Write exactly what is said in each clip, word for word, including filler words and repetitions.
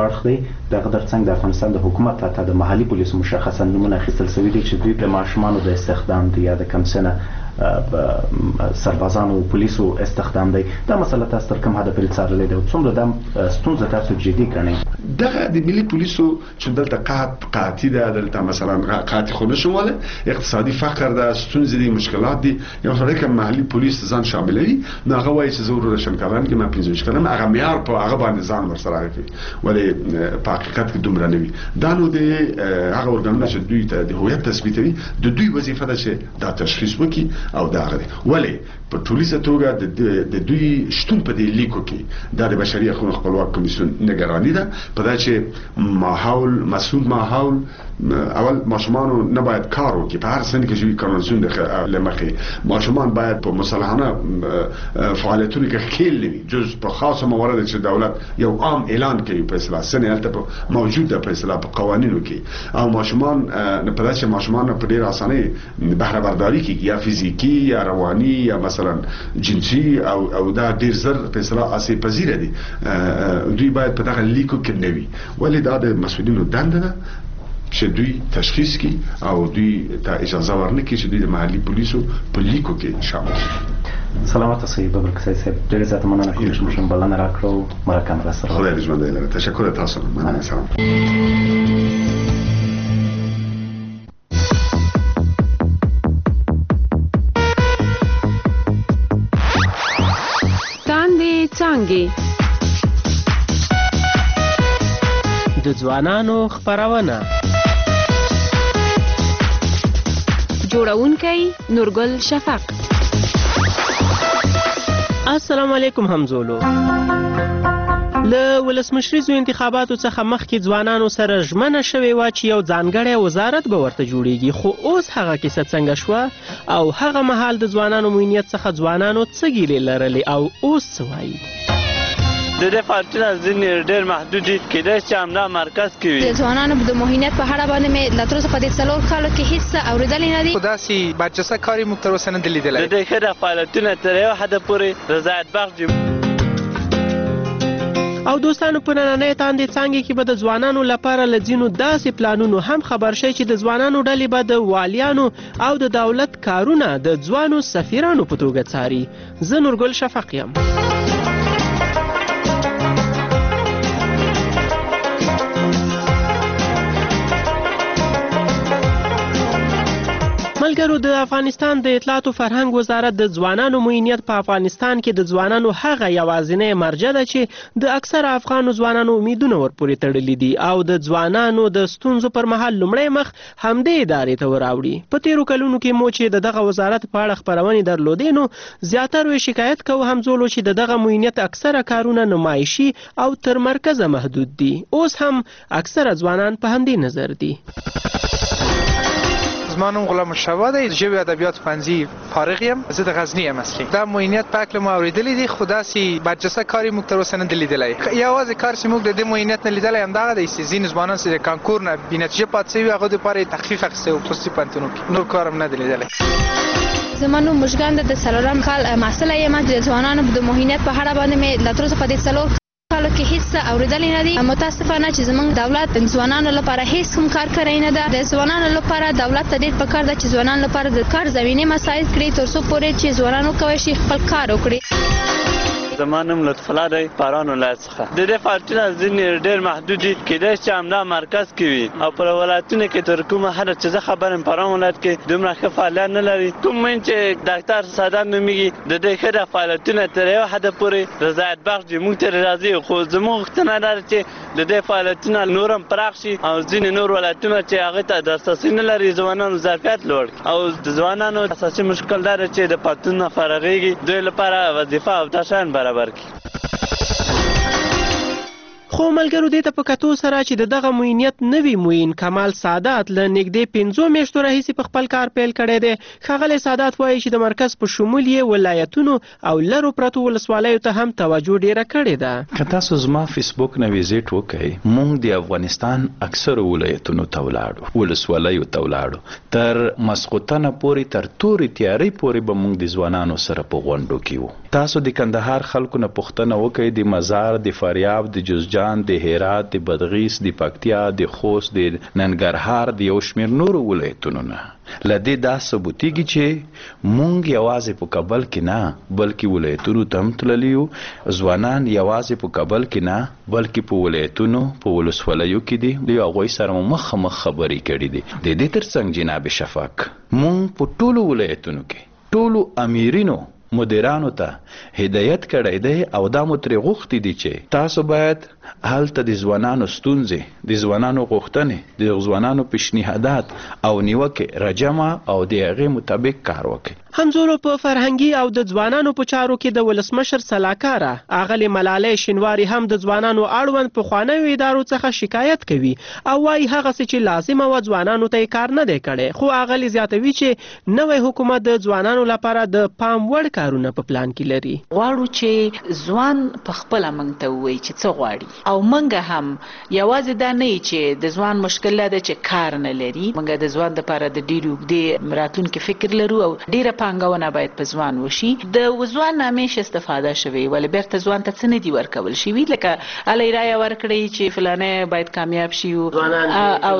اړخ دی. دغه ترڅنګ د افغانستان د حکومت حتی د محلي پولیسو مشخصا نومونه اخیستل شوي دي چې دوی په ماشومانو د استخدام دي یا د کم سنه سربازانو او پولیسو استخدام دی. دا مسله تاسو تر کوم حده پورې څارلې ده او څومره دا ستونزه تاسو جدي ګڼئ؟ دغه د ملي پولیسو چې دلته قحط قحطي ده، دلته مثلا قحطي خو نشو وله، اقتصادي فقر ده، ستونزې دي، مشکلات دي. یو سړی که محلي پولیس ځان شاملوي نو هغه وایي چې زه روشن کاران کې ما پنځه ویشت کلن هغه معیار په هغه باندې ځان ورسره کوي، ولې په حقیقت کې دومره نه وي. دا نو د هغه ارګانونه چې دوی ته د هویت تثبیتوي د دوی وظیفه ده چې دا تشخیص وکړي او دا غوړي. ولې په ټولیزه توګه د دوی شتون په دې لیکو کې د بشري حقوقو خپلواک کمیسیون نگرانی ده په دا چې ماحول مسئول ماحول اول ماشومان نه باید کار وکړي په هر سن کې چې قانون د لمخې ماشومان باید په مصالحانه فعالیتونو کې ښکیل وي جز په خاصه موارد چې دولت یو عام اعلان کوي په اصطلاح سن هلته موجوده په اصطلاح په قوانینو کې او ماشومان نه په داسې ماشومان په ډېر اسانه بهره برداری کې یا فزیکی یا رواني یا مثلا جنسي او او دا ډېر زر په اصطلاح اسې پذیره دي. دوی باید په دغه لیکو کې نه وي ولې دا د مسؤلینو دنده ده چې دوی تشخیص کی او دوی ته اجازه ورنکړي چې دوی د محلي پولیسو په لیکو کې شامل شي. سلامت اوسئ ببرکسي صاحب، ډېر زیاته مننه کوم چې موږ بلنه راکړو. مرکه مو راسره. خدای دې ژوندی لري. تشکر تاسو. مننه. سلام. تاندې څانګې د ځوانانو خپرونه. جوړونکی نورګل شفق. السلام علیکم همزولو. له ولسمشریزو انتخاباتو څخه مخکې ځوانانو سره ژمنه شوې وه چې یو ځانګړی وزارت به ورته جوړیږي، خو اوس هغه کیسه څنګه شوه او هغه مهال د ځوانانو موینیت څخه ځوانانو څه ګیلې لرلې او اوس څه وایي؟ د دې فعالیتونه ځینې ډېر محدود دي، کېدای چې همدا مرکز کې وي. د ځوانانو د موهینیت په اړه باندې مې له تر اوسه په دې څلور کالو کې هېڅ څه اورېدلې نه دي. خو داسې برجسته کار یې موږ تر اوسه نه دي لیدلی. د دې ښه فعالیتونه تر یو حده پورې رضایت بخش دي. او دوستانو په نننۍ تاندې څانګې کې به د ځوانانو لپاره له ځینو داسې پلانونو هم خبر شئ چې د ځوانانو ډلې به د والیانو او د دولت کارونه د ځوانو سفیرانو په توګه څاري. زه نورګل شفق یم. ملګرو، د افغانستان د اطلاعاتو فرهنګ وزارت د ځوانانو موینیت په افغانستان کې د ځوانانو هغه یوازینۍ مرجع ده چې د اکثره افغانو ځوانانو امیدونه ورپورې تړلي دي او د ځوانانو د ستونزو پر مهال لومړی مخ همدې ادارې ته وراوړي. په تیرو کلونو کې مو چې د دغه وزارت په اړه خپرونې درلودې نو زیاترو یې شکایت کوو همزولو چې د دغه موینیت اکثره کارونه نمایشي او تر مرکزه محدود دي. اوس هم اکثره ځوانان په همدې نظر دي. زما نوم غلام مشتبه دی، ژبې ادبیات پوهنځي فارغ یم، زه د غزني یم اصلي. دا موینیت په هکله مو اورېدلی دي خو داسې برجسته کار یې موږ تر اوسه نه دی لیدلی. یوازې کار چې موږ د دې موینیت نه لیدلی همدغه دی چې ځینې ځوانان چې د کانکور نه بېنتیجې پاتې شوي هغوی دپاره یې تخفیف اخیستی و خصوصي پوهنتونو کې. نور کار هم نه دی لیدلی. زما نوم مژګان ده، د څلورم کال محصله یم. د ځوانانو د موهینیت په اړه باندې مې له تر اوسه په دې څلور کالو کې هېڅ څه اورېدلې نه دي. متاسفانه چې زموږ دولت د ځوانانو لپاره هېڅ کوم کار کړی نه ده. د ځوانانو لپاره دولت ته ډېر پکار ده چې ځوانانو لپاره د کار زمینې مساعد کړي تر څو پورې چې ځوانان وکولی شي خپل کار وکړي. زما نوم لطف الله دی، پاران ولایت څخه. د دې فعالیتونه ځینې ډېر محدود دي، کېدای چې همدا مرکز کې وي او په ولایتونو کې تر کومه حده چې زه خبر یم پاران ولایت کې دومره ښه فعالیت نه لري. کوم مین چې ډاکټر سادات نومیږي د دې ښه فعالیتونه تر یو حده پورې رضایت بخش دي، موږ ترې راضي یو. خو زموږ غوښتنه دا ده چې د دې فعالیتونه نور هم پراخ شي او ځینې نور ولایتونه چې هغې ته دسترسي نه لري ځوانانو ظرفیت لوړ کړي. او د ځوانانو اساسي مشکل دا ده چې د پوهنتون نه فارغېږي، دوی لپاره وظیفه او دا شیان برابر کړي. خو ملګرو دې ته په کتو سره چې د دغه موینیت نوي موین کمال سادات له نږدې پنځو میاشتو راهیسې په خپل کار پیل کړی دی. ښاغلی سادات وایي چې د مرکز په شمول یې ولایتونو او لرو پرتو ولسوالیو ته هم توجه ډیره کړې ده. که تاسو زما فیسبوک نه ویزیټ وکئ، موږ د افغانستان اکثرو ولایتونو ته ولاړو، ولسوالیو ته ولاړو. تر مسقطنه پورې تر تورې تیارۍ پورې به موږ د ځوانانو سره په غونډو کې وو. تاسو د کندهار خلکو نه پوښتنه وکئ، د مزار، د فاریاب، د جوزجان جوزجان، د هرات، د بادغیس، د پکتیا، د خوست، د ننګرهار، د یو شمېر نورو ولایتونو نه له دې دا ثبوتېږي چې مونږ یوازې په کابل کې نه بلکې ولایتونو ته هم تللي یو. ځوانان یوازې په کابل کې نه بلکې په ولایتونو په ولسوالیو کې دي، هغوی سره مو مخامخ خبرې کړي دي. د دې ترڅنګ جناب شفاق مونږ په ټولو ولایتونو کې ټولو امیرینو مدیرانو ته هدایت کړی دی او دا مو ترې غوښتي دي چې تاسو باید هلته د ځوانانو ستونزې، د ځوانانو غوښتنې، د ځوانانو پیشنهادات او نیوکې راجمع او د هغې مطابق کار وکړي. همزولو په فرهنګي او د ځوانانو په چارو کې د ولسمشر سلاکاره اغلې ملالۍ شینواري هم د ځوانانو اړوند پخوانیو ادارو څخه شکایت کوي او وایي هغسې چې لازمه وه ځوانانو ته یې کار نه دی کړی. خو اغلې زیاتوي چې نوی حکومت د ځوانانو لپاره د پام وړ کارونه په پلان کې لري. غواړو چې ځوان په خپله موږ ته ووایي چې څه غواړي او موږ هم یوازې دا نه چې د ځوان مشکل دا ده چې کار نه لري. موږ د ځوان دپاره د ډېرې اوږدې راتلونکي فکر لرو او ډېره پانګونه باید په ځوان وشي. د ځوان نه همیشه استفاده شوې ولې بیرته ځوان ته څه نه دي ورکول شوي، لکه هلې رایه ورکړئ چې فلانی باید کامیاب شي او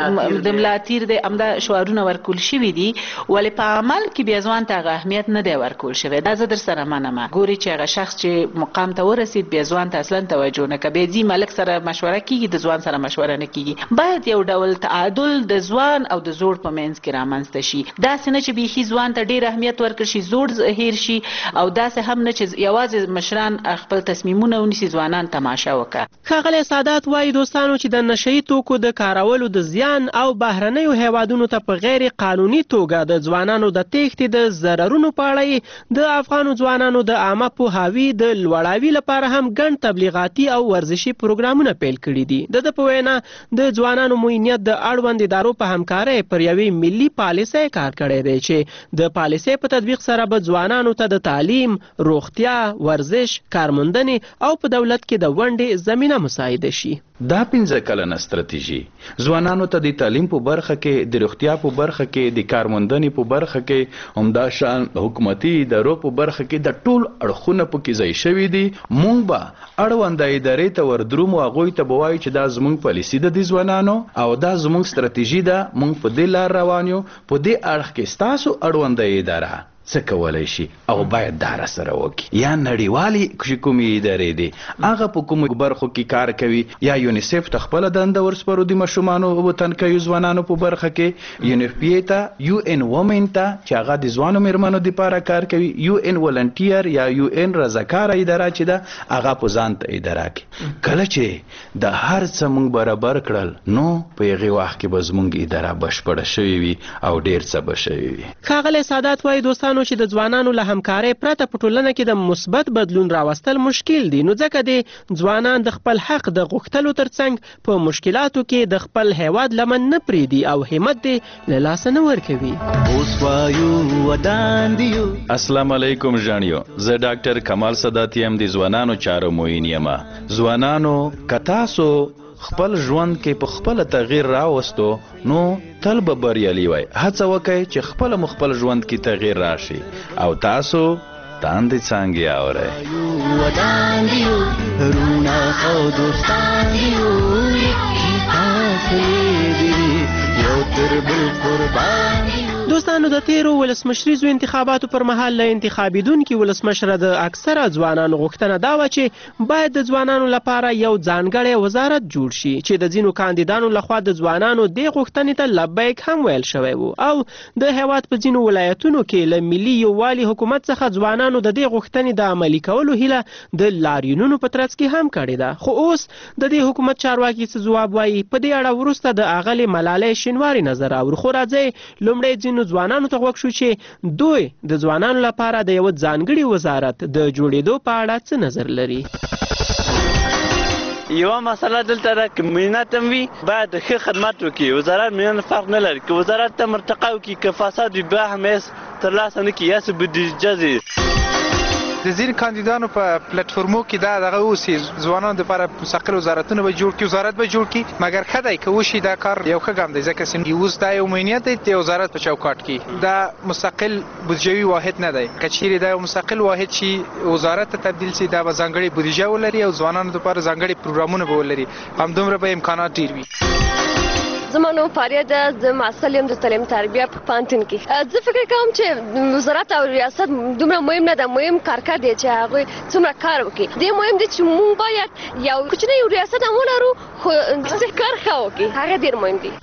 د ملا تیر دی، همدا شعارونه ورکول شوي دي ولې په عمل کې بیا ځوان ته هغه اهمیت نه دی ورکول شوی. دا زه در سره منمه. ګوري چې هغه شخص چې مقام ته ورسید بیا ځوان ته اصلا توجه نه کوي، بیا ځي ملک سره مشوره کیږي، د ځوان سره مشوره نه کیږي. باید یو ډول تعادل د ځوان او د زوړ په منځ کې رامنځته شي. داسې نه چې بیخي ځوان ته ډېر اهمیت ورکړل شي، زوړ هیر شي، او داسې هم نه چې یوازې مشران خپل تصمیمونه ونیسي، ځوانان تماشا وکړه. ښاغلی سادات وایي دوستانو چې د نشه یي توکو د کارولو د زیان او بهرنیو هیوادونو ته په غیر قانوني توګه د ځوانانو د تېښتې د ضررونو په اړه د افغانو ځوانانو د عامه پوهاوي د لوړاوي لپاره هم ګڼ تبلیغاتي او ورزشي پروګرامونه پیل کړي دي. د ده په وینا د ځوانانو معینیت د اړوند ادارو په همکارۍ پر یوې ملي پالیسۍ کار کړی دی چې د پالیسۍ په تطبیق سره به ځوانانو ته د تعلیم، روغتیا، ورزش، کارموندنې او په دولت کې د ونډې زمینه مساعده شي. دا پنځه کلنه ستراتیژي ځوانانو ته د تعلیم په برخه کې، د روغتیا په برخه کې، د کارموندنې په برخه کې، همدا شان حکومتي ادارو په برخه کې د ټول اړخونه پکې ځای شوي دي. مونږ به اړونده ادارې ته وردرومو، هغوی ته به وایو چې دا زموږ پالیسي ده د ځوانانو او دا زموږ ستراتیژي ده، مونږ په دې لار روان یو، په دې اړخ کې ستاسو اړونده اداره څه کولی شي او باید دا راسره وکړي. یا نړیوالې چې کومې ادارې دي هغه په کومو برخو کې کار کوي، یا یونیسف ته خپله دنده ورسپارو د ماشومانو وطنکیو ځوانانو په برخه کې، یو ان اف پی ته، یو ان وومن ته چې هغه د ځوانو میرمنو دپاره کار کوي، یو ان ولنټیر یا یو ان رضاکاره اداره چې ده هغه په ځان ته اداره کوي. کله چې د هر څه موږ برابر کړل نو په هغې وخت کې به زموږ اداره بشپړه شوې وي او ډېر څه به شوي وي. ښاغلی سادات وایي دوستانو چې د ځوانانو له همکارۍ پرته په ټولنه کې د مثبت بدلون راوستل مشکل دي، نو ځکه د ځوانان د خپل حق د غوښتلو ترڅنګ په مشکلاتو کې د خپل هیواد لمن نه پرېږدي او همت دې له لاسه نه ورکوي. السلام علیکم ژاڼیو، زه ډاکټر کمال سادات یم، د ځوانانو چارو معین یم. ځوانانو که تاسو خپل ژوند کې په خپل تغییر راوستو نو تل به بریالي وای. هڅه وکئ چې خپل مو خپل ژوند کې تغییر راشي او تاسو تاندې څانګې اورئ. دوستانو د تیرو ولسمشریزو انتخاباتو پر مهال له انتخابیدونکي ولسمشره د اکثره ځوانانو غوښتنه دا وه چې باید د ځوانانو لپاره یو ځانګړی وزارت جوړ شي چې د ځینو کاندیدانو لخوا د ځوانانو دې غوښتنې ته لبیک هم ویل شوی و او د هیواد په ځینو ولایتونو کې له ملي یووالي حکومت څخه ځوانانو د دې غوښتنې د عملي کولو هیله د لاریونونو په ترڅ کې هم کړې ده. خو اوس د دې حکومت چارواکي څه ځواب وایي په دې اړه وروسته د اغلې ملالۍ شینواري نظر اورو. خو راځئ لومړی ځینو ځوانانو ته غوږ شو چې دوی د ځوانانو لپاره د یوه ځانګړي وزارت د جوړېدو په اړه څه نظر لري. یوه مسله دلته ده که مینت هم وي باید ښه خدمت وکړي. وزارت مینت فرق نه لري، که وزارت ته مرتقا وکړي که فساد وي بیا هم هېڅ ترلاسه نه کړي، هسې بودیجه ځي. د ځینې کاندیدانو په پلیټفورمو کې دا دغه اوسي ځوانانو لپاره مستقل وزارتونه به جوړ کړي، وزارت به جوړ کړي، مګر ښه دی که وشي دا کار یو ښه ګام دی، ځکه چې اوس دا یو مهنیت دی د وزارت په چوکاټ کې، دا مستقل بودجوي واحد نه دی. که چیرې دا یو مستقل واحد شي وزارت ته تبدیل شي، دا به ځانګړې بودیجه ولري او ځوانانو لپاره ځانګړي پروګرامونه به ولري، همدومره به امکانات ډېر وي. زما نوم فاریه ده، زه محصل یم د تعلیم تربیه په پوهنتون کې. زه فکر کوم چې وزارت او ریاست دومره مهم نه ده، مهم کارکر دی چې هغوی څومره کار وکړي. دې مهم دی چې موږ باید یو کوچنی ریاست هم ولرو خو کار ښه وکړي، هغه ډېر مهم دی.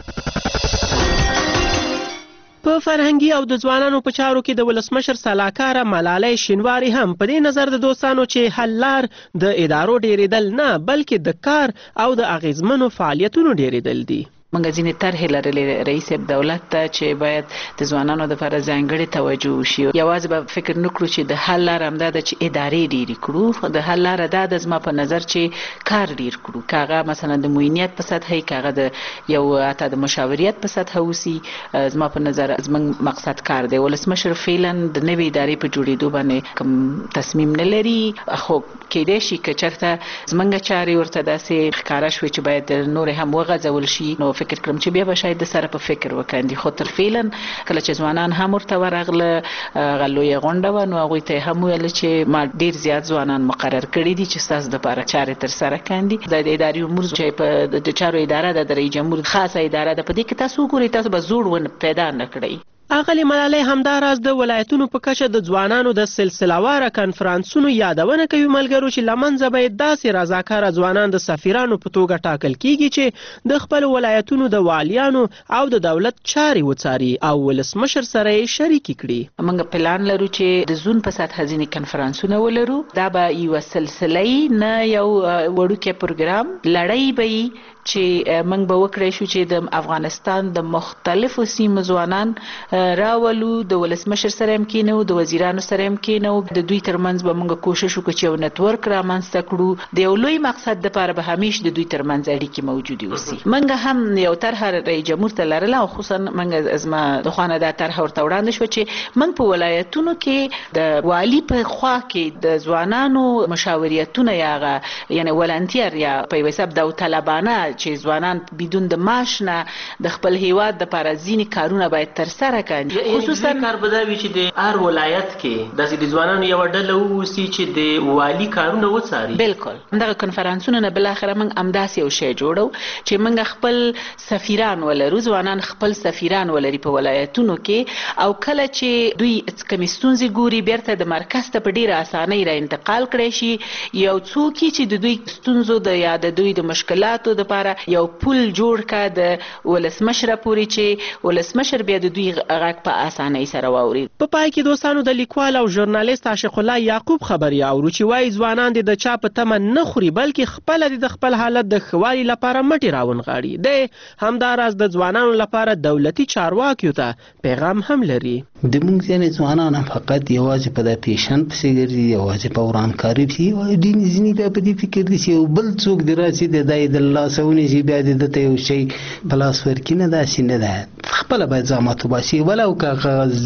په فرهنګي او د ځوانانو په چارو کې د ولسمشر سلاکاره ملالۍ شینواري هم په دې نظر د دوستانو چې حل لار د ادارو ډېرېدل نه بلکې د کار او د اغیزمنو فعالیتونو ډېرېدل دي. موږ ځینې طرحې لرلې رئیس صاحب دولت ته چې باید د ځوانانو دپاره ځانګړې توجه وشي. یوازې به فکر نه کړو چې د حل لاره همدا ده چې ادارې ډېرې کړو، د حل لاره دا ده زما په نظر چې کار ډېر کړو، که هغه مثلا د معینیت په سطحه که هغه د یو حتی د مشاوریت په سطحه اوسي. زما په نظر زموږ مقصد کار دی. ولسمشر فعلا د نوې ادارې په جوړېدو باندې کوم تصمیم نه لري، خو کیدای شي که چېرته زموږ چارې ورته داسې ښکاره شوې چې باید نورې هم وغځول شي، نو فکر کړم چې بیا به شاید د سره په فکر وکاندي. خو تر فعلا کله چې ځوانان هم ورته ورغله، هغه لویه غونډه وه، نو هغوی ته یې هم ویله چې ما ډېر زیات ځوانان مقرر کړي دي چې ستاسو دپاره چارې تر سره کاندي. د اداري امور چې په د چارو اداره ده، د رئیس جمهور خاصه اداره ده، په دې کې تاسو وګورئ تاسو به زوړ ونه پیدا نه کړئ. اغلې ملالۍ همداراز د ولایتونو په کچه د ځوانانو د سلسلهواره کنفرانسونو یادونه کوي ملګرو چې له منځه به یې داسې رضاکاره ځوانان د سفیرانو په توګه ټاکل کیږي چې د خپلو ولایتونو د والیانو او د دولت چارې وڅاري او ولسمشر سره یې شریکې کړي. موږ پلان لرو چې د زون په سطحه ځینې کنفرانسونه ولرو، دا به یوه سلسله نه یو وړوکی پروګرام لړۍ به وي چې موږ به وکړی شو چې د افغانستان د مختلفو سیمو ځوانان راولو، د ولسمشر سره هم کینو، د وزیرانو سره هم کینو، د دوی ترمنځ به موږ کوشش وکړو چې یو نتورک رامنځته کړو. د یو لوی مقصد دپاره به همیشه د دوی ترمنځ اړیکې موجودې اوسي. موږ هم یو طرحه رئیس جمهور ته لرله او خصوصا موږ زما د خوا نه دا طرحه ورته وړاندې شوه چې موږ په ولایتونو کې د والي په خوا کې د ځوانانو مشاوریتونه یا هغه یعنې ولنټیر یا په یو حساب داوطلبانه چې ځوانان بدون د معاش نه د خپل هیواد دپاره ځینې کارونه باید ترسره کړي. خصوصا کار به دا وي چې د هر ولایت کې داسې د ځوانانو یوه ډله واوسي چې د والي کارونه وڅاري. بلکل همدغه کنفرانسونه نه بالاخره موږ همداسې یو شی جوړو چې موږ خپل سفیران ولرو، ځوانان خپل سفیران ولري په ولایتونو کې، او کله چې دوی کومې ستونزې ګوري بیرته د مرکز ته په ډېره اسانۍ را انتقال کړی شي. یو څوک چې د دوی ستونزو د یا د دوی د مشکلاتو دپاره یو پول جوړ کا د ولسمشر پورې چې ولسمشر بیا د دوی غږ په اسانۍ سره واوري. په پای کې دوستانو د لیکوال او ژورنالیست عاشق الله یعقوب خبرې اورو چې وایي ځوانان د چا په تمه نه خوري بلکې خپله د خپل حالت د ښه والي لپاره مټې راونغاړي. دی همداراز د ځوانانو لپاره دولتي چارواکیو ته پیغام هم لري. د موږ ځینې ځوانان هم فقط یوازې په د پیشن پسې ګرځي، یوازې په ورانکاري پسې، ډېر ځینې بیا په دې فکر دي چې یو بل څوک د راسي د دی د لاسه ونیسي بیا د ده ته یو شی په لاس ورکړي. نه داسې نه ده، خپله باید زحمت وباسي، ولو که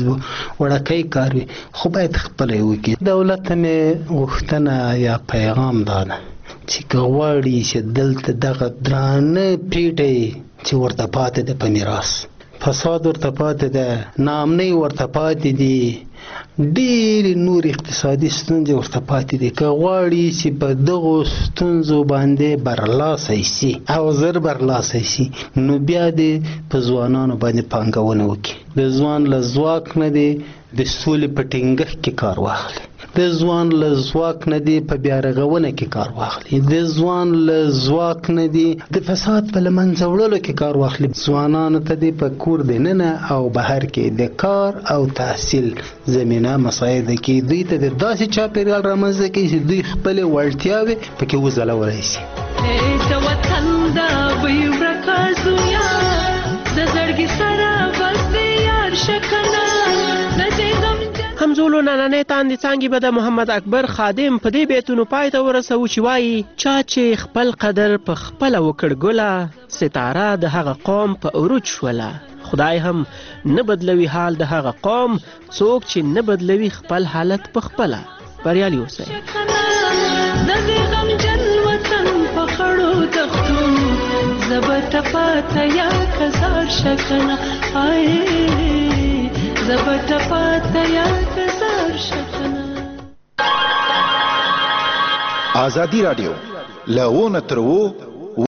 وړکی کار وي خو باید خپله یې وکړي. دولت ته مې غوښتنه یا پیغام دا ده چې که غواړي چې دلته دغه درانه پیټی چې ورته پاتې ده په میراث، فساد ورته پاتې ده، ناامنۍ ورته پاتې دي، ډېرې نور اقتصادي ستونزې ورته پاتې دي، که غواړي چې په دغو ستونزو باندې برلاسی سي او زر برلاسی سي نو بیا دې په ځوانانو باندې پانګونه وکړي. د ځوان له ځواک نه دی د سولې په ټینګښت کې کار واخلي، د ځوان له ځواک نه دی په بیا رغونه کې کار واخلي، د ځوان له ځواک نه دی د فساد په له منځه وړلو کې کار واخلي. ځوانانو ته دی په کور دننه او بهر کې د کار او تحصیل زمینه مساعده کې دوی ته د داسې چاپېریال رامنځته کړي چې دوی خپلې وړتیاوې پکې وځلولی شي. د وطن د بوی ورکه زویا د زړګي سره بس د یار شکنه همزولو نننۍ تاندې څانګې به د محمد اکبر خادم په دې بیتونو پای ته ورسوو چې وایي چا چې خپل قدر په خپله وکړ ګله، ستاره د هغه قوم په عروج شوله. خدای هم نه بدلوي حال د هغه قوم څوک چې نه بدلوي خپل حالت په خپله. بریالي اوسئ. د دې غمجن وطن په خړو دښتو زه به ټپاته یا کزار شکنه آی زه به ټپاته یا کزار شکنه. ازادي راډیو له ونه تر و